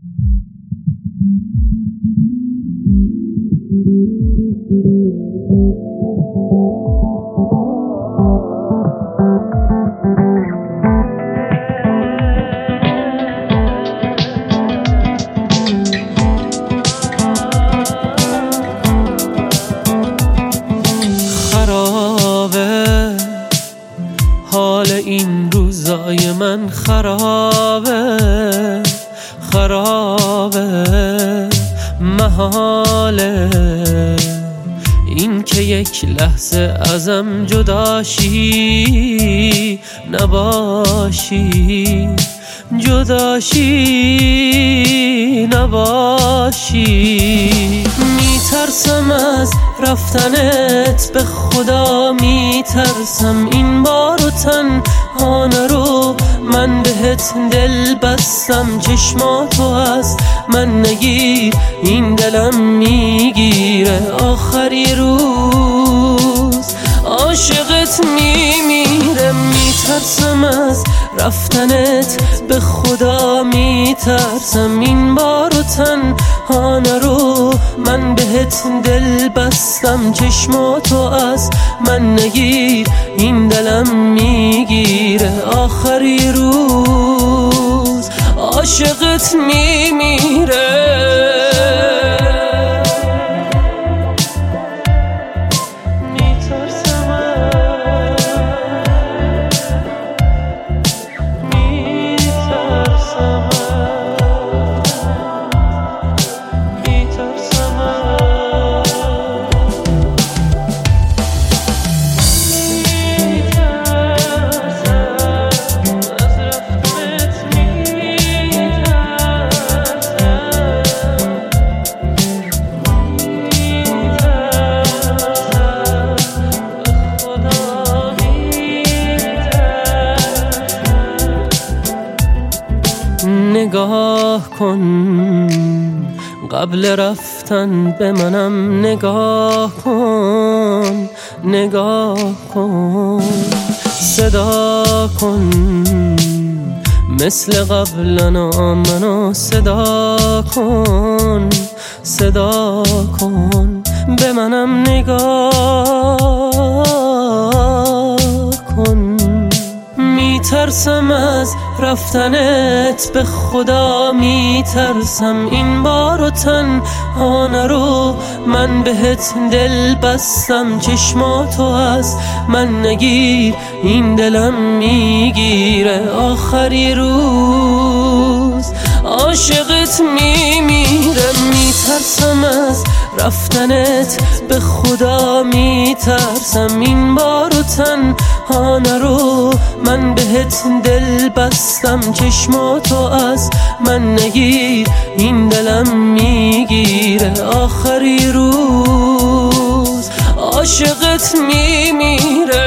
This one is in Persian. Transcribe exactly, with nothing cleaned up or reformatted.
حال این روزای من خرابه خرابه، محاله این که یک لحظه ازم جداشی، نباشی جداشی نباشی. میترسم از رفتنت، به خدا میترسم این بار و تنها نرو. من بهت دل بستم، چشماتو از من نگیر، این دلم میگیره. آخری روز عاشقت میمیره. میترسم از رفتنت، به خدا میترسم این بار و تنها نرو. من بهت دل بستم، چشماتو از من نگیر، این دلم میگیره. آخری روز عاشقت میمیره. نگاه کن قبل رفتن به منم، نگاه کن نگاه کن. صدا کن مثل قبلنا، منو صدا کن صدا کن. به منم نگاه کن. میترسم از رفتنت، به خدا میترسم این بار و تنها نرو. من بهت دل بستم، چشماتو از من نگیر، این دلم میگیره. آخری روز عاشقت میمیره. میترسم از رفتنت، به خدا میترسم این بار و تنها نرو. من بهت دل بستم، چشماتو از من نگیر، این دلم میگیره. آخری روز عاشقت میمیره.